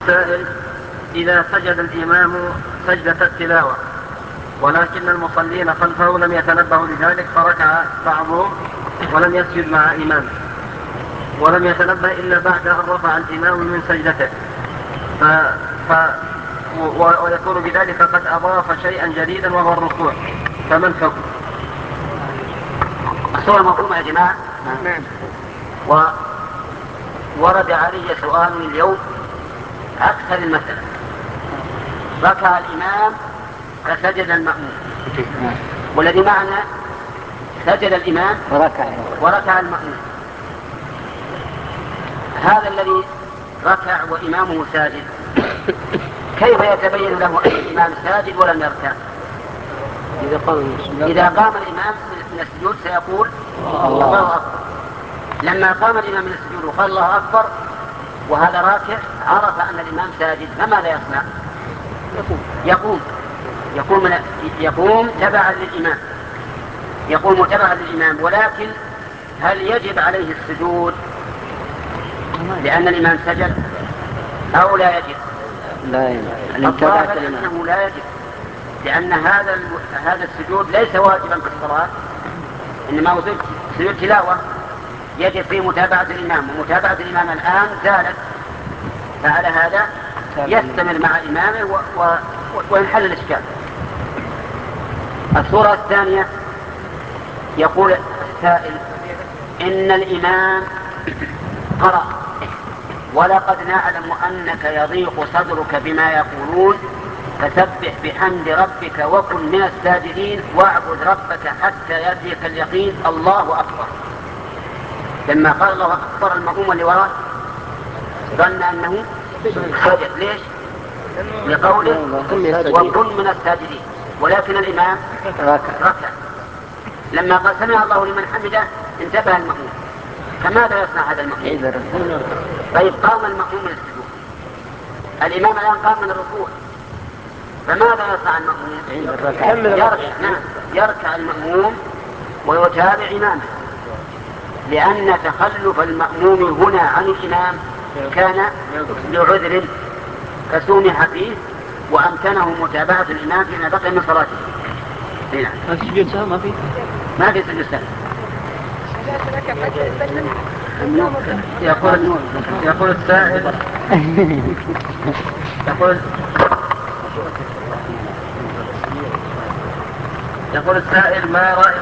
سائل: إذا سجد الإمام سجدة التلاوة ولكن المصلين خلفه لم يتنبهوا لذلك فركع بعضهم ولم يسجد مع إمامه ولم يتنبه إلا بعد أن رفع الإمام من سجدته ويكون بذلك قد أضاف شيئا جديدا وهو الركوع، فما الحكم؟ الصورة مفهومة يا جماعة؟ نعم. ورد علي سؤال اليوم عكس المسألة. ركع الإمام فسجد المأموم، والذي معنا سجد الإمام وركع المأموم. هذا الذي ركع وإمامه ساجد كيف يتبين له أن الإمام ساجد ولم يركع؟ إذا قام الإمام من السجود سيقول الله أكبر. لما قام الإمام من السجود وقال الله أكبر وهذا راكع عرف أن الإمام ساجد، فماذا يصنع؟ يقوم تبعا للإمام، يقوم تبعا للإمام. ولكن هل يجب عليه السجود لأن الإمام سجد أو لا يجب؟ الظاهر أنه لا يجب، لأن هذا السجود ليس واجبا في الصلاة، إنما هو سجود تلاوة يجب فيه متابعة الإمام، ومتابعة الإمام الآن زالت، فعلى هذا يستمر مع إمامه وينحل الإشكال. الصورة الثانية يقول السائل: إن الإمام قرأ ولقد نعلم أنك يضيق صدرك بما يقولون فسبح بحمد ربك وكن من الساجدين واعبد ربك حتى يأتيك اليقين الله أكبر. لما قال الله أكبر المأموم اللي وراه ظن أنه سجد. ليش؟ لقوله وكن من الساجدين، ولكن الإمام ركع. لما قال سمع الله لمن حمده انتبه المأموم، فماذا يصنع هذا المأموم؟ طيب قام المأموم من السجود، الإمام الآن قام من الركوع، فماذا يصنع المأموم؟ يركع المأموم ويتابع إمامه، لأن تخلف المأموم هنا عن الإمام كان لعذر فسمح فيه وأمكنه متابعة الإمام فيما بقي من صلاته. السجود سهو ما في سجود سهو. يقول السائل ما رأيك